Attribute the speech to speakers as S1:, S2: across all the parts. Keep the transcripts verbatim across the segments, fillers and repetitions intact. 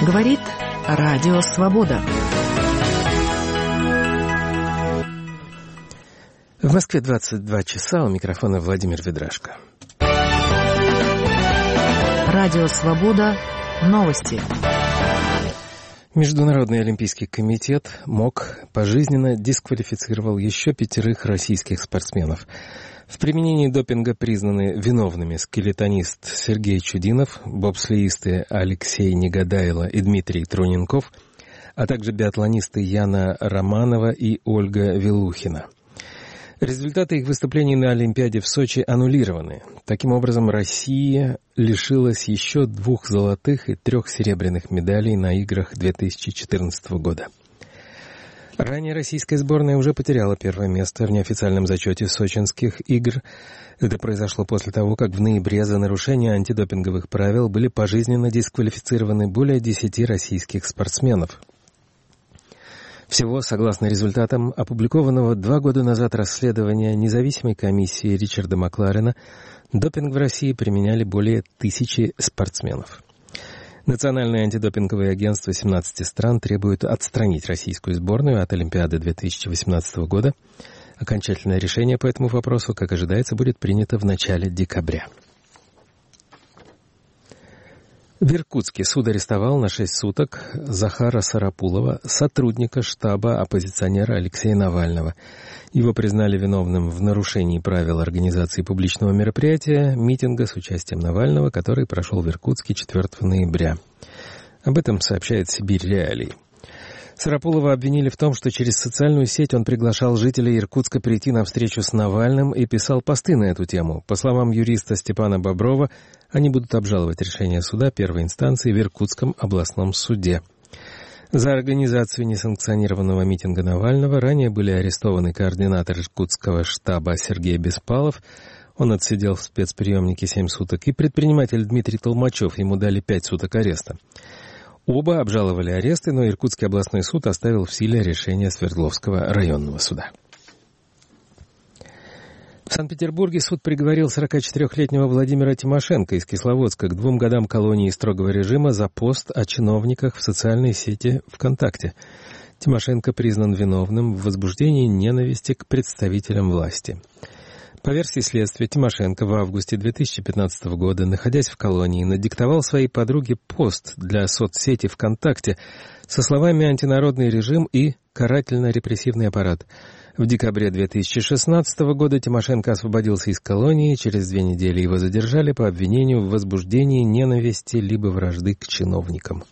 S1: Говорит Радио Свобода.
S2: В Москве двадцать два часа, у микрофона Владимир Ведрашко.
S1: Радио Свобода. Новости.
S2: Международный олимпийский комитет МОК пожизненно дисквалифицировал еще пятерых российских спортсменов. В применении допинга признаны виновными скелетонист Сергей Чудинов, бобслеисты Алексей Негодайло и Дмитрий Труненков, а также биатлонисты Яна Романова и Ольга Вилухина. Результаты их выступлений на Олимпиаде в Сочи аннулированы. Таким образом, Россия лишилась еще двух золотых и трех серебряных медалей на играх две тысячи четырнадцатого года. Ранее российская сборная уже потеряла первое место в неофициальном зачете сочинских игр. Это произошло после того, как в ноябре за нарушение антидопинговых правил были пожизненно дисквалифицированы более десяти российских спортсменов. Всего, согласно результатам опубликованного два года назад расследования независимой комиссии Ричарда Макларена, допинг в России применяли более тысячи спортсменов. Национальное антидопинговое агентство семнадцати стран требует отстранить российскую сборную от Олимпиады две тысячи восемнадцатого года. Окончательное решение по этому вопросу, как ожидается, будет принято в начале декабря. В Иркутске суд арестовал на шесть суток Захара Сарапулова, сотрудника штаба оппозиционера Алексея Навального. Его признали виновным в нарушении правил организации публичного мероприятия, митинга с участием Навального, который прошел в Иркутске четвёртого ноября. Об этом сообщает Сибирь Реалии. Сарапулова обвинили в том, что через социальную сеть он приглашал жителей Иркутска прийти на встречу с Навальным и писал посты на эту тему. По словам юриста Степана Боброва, они будут обжаловать решение суда первой инстанции в Иркутском областном суде. За организацию несанкционированного митинга Навального ранее были арестованы координатор иркутского штаба Сергей Беспалов, он отсидел в спецприемнике семь суток, и предприниматель Дмитрий Толмачев, ему дали пять суток ареста. Оба обжаловали аресты, но Иркутский областной суд оставил в силе решение Свердловского районного суда. В Санкт-Петербурге суд приговорил сорокачетырёхлетнего Владимира Тимошенко из Кисловодска к двум годам колонии строгого режима за пост о чиновниках в социальной сети ВКонтакте. Тимошенко признан виновным в возбуждении ненависти к представителям власти. По версии следствия, Тимошенко в августе две тысячи пятнадцатого года, находясь в колонии, надиктовал своей подруге пост для соцсети ВКонтакте со словами «антинародный режим» и «карательно-репрессивный аппарат». В декабре две тысячи шестнадцатого года Тимошенко освободился из колонии, через две недели его задержали по обвинению в возбуждении ненависти либо вражды к чиновникам.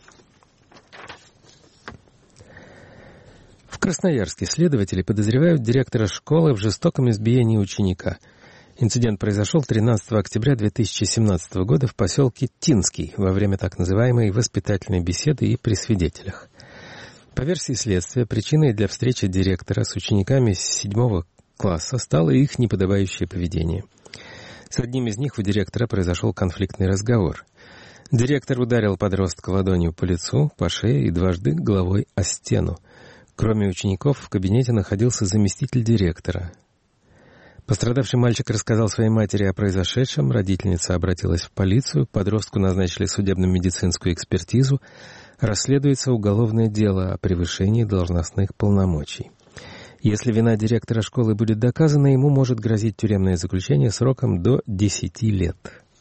S2: В Красноярске следователи подозревают директора школы в жестоком избиении ученика. Инцидент произошел тринадцатого октября две тысячи семнадцатого года в поселке Тинский во время так называемой воспитательной беседы и при свидетелях. По версии следствия, причиной для встречи директора с учениками седьмого класса стало их неподобающее поведение. С одним из них у директора произошел конфликтный разговор. Директор ударил подростка ладонью по лицу, по шее и дважды головой о стену. Кроме учеников, в кабинете находился заместитель директора. Пострадавший мальчик рассказал своей матери о произошедшем, родительница обратилась в полицию, подростку назначили судебно-медицинскую экспертизу, расследуется уголовное дело о превышении должностных полномочий. Если вина директора школы будет доказана, ему может грозить тюремное заключение сроком до десяти лет.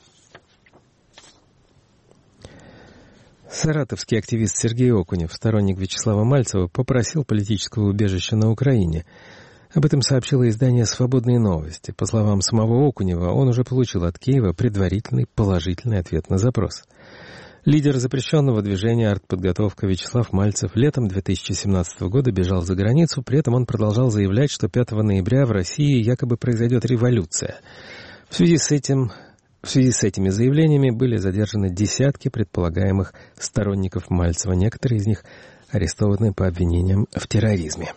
S2: Саратовский активист Сергей Окунев, сторонник Вячеслава Мальцева, попросил политического убежища на Украине. Об этом сообщило издание «Свободные новости». По словам самого Окунева, он уже получил от Киева предварительный положительный ответ на запрос. Лидер запрещенного движения «Артподготовка» Вячеслав Мальцев летом две тысячи семнадцатого года бежал за границу, при этом он продолжал заявлять, что пятого ноября в России якобы произойдет революция. В связи с этим... В связи с этими заявлениями были задержаны десятки предполагаемых сторонников Мальцева. Некоторые из них арестованы по обвинениям в терроризме.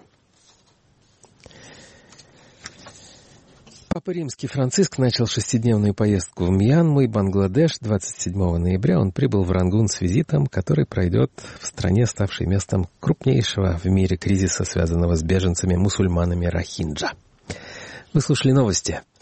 S2: Папа Римский Франциск начал шестидневную поездку в Мьянму и Бангладеш. двадцать седьмого ноября он прибыл в Рангун с визитом, который пройдет в стране, ставшей местом крупнейшего в мире кризиса, связанного с беженцами-мусульманами Рохинджа. Вы слушали новости